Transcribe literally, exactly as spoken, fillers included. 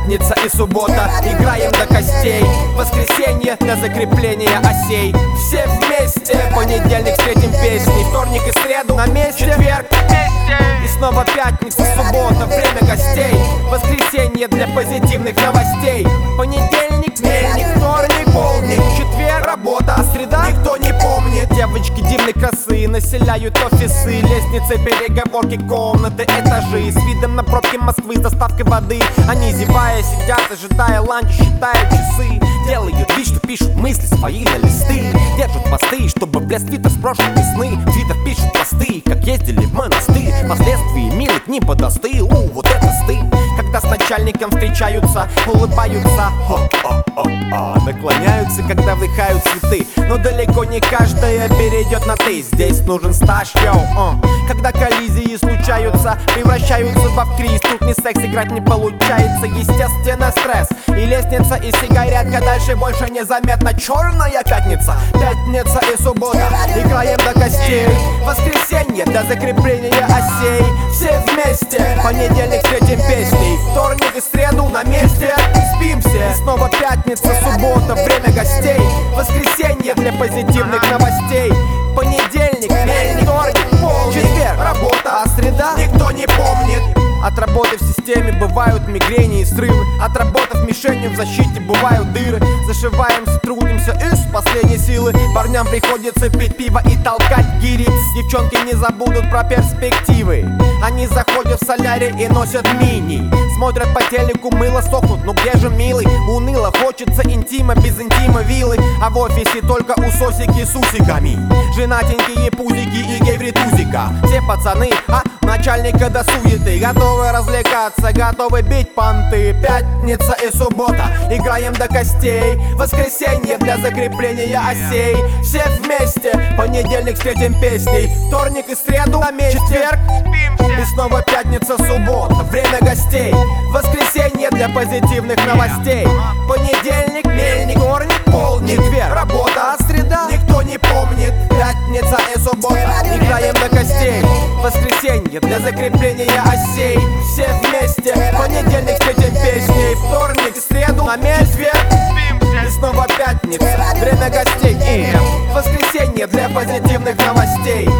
Пятница и суббота, играем до костей. Воскресенье для закрепления осей. Все вместе, понедельник встретим песни. Вторник и среду на месте, четверг вместе. И снова пятница, суббота, время гостей. Воскресенье для позитивных новостей. Понедельник, мельник, вторник, полдник, четверг, работа, а среда никто не помнит. Девочки дивной красы населяют офисы, лестницы, переговорки, комнаты, этажи. С видом на пробки Москвы, с доставкой воды. Они, зевая, сидят, ожидая ланча, считают часы. Делают вид, что пишут мысли свои на листы. Держат посты, чтобы блест твиттер с прошлой весны. Твиттер пишет посты, как ездили в монастырь. Последствия милых дни подостыл, у, вот это стыд. Когда с начальником встречаются, улыбаются, о-о-о-о, наклоняются, когда вдыхают цветы. Но далеко не каждая перейдет на ты. Здесь нужен стаж, йоу, uh. Когда коллизии случаются, превращаются в авкриз. Тут ни секс играть не получается, естественно стресс. И лестница, и сигаретка, дальше больше незаметно. Черная пятница, пятница и суббота, играем до костей. Воскресенье для закрепления осей. Все вместе, понедельник встретим песней. Вторник и среду на месте, спимся. И снова пятница, суббота, время гостей. Воскресенье для позитивных новостей. Понедельник, мельник, вторник, полдник, четверг, работа, а среда никто не помнит. От работы в системе бывают мигрени и срывы. Отработав мишенью в защите бывают дыры. Зашиваемся, трудимся из последней силы. Парням приходится пить пиво и толкать гири. Девчонки не забудут про перспективы. Они заходят в солярий и носят мини. Смотрят по телеку, мыло сохнут, ну где же милый? Уныло, хочется интима, без интима вилы. А в офисе только усосики с усиками. Женатенькие пузики и гей-вритузика. Все пацаны, а начальника до суеты. Готовы развлекаться, готовы бить понты. Пятница и суббота, играем до костей. Воскресенье для закрепления осей. Все вместе, понедельник встретим песней. Вторник и среду на месте, четверг спимся. И снова пятница, суббота, время гостей. Воскресенье для позитивных новостей. Понедельник, мельник, вторник, полдник, четверг, работа, а среда никто не помнит. Пятница и суббота, играем до костей. Воскресенье для закрепления осей. Все вместе, понедельник встретим песней. Вторник и среду на месте, и снова пятница, время гостей. И воскресенье для позитивных новостей.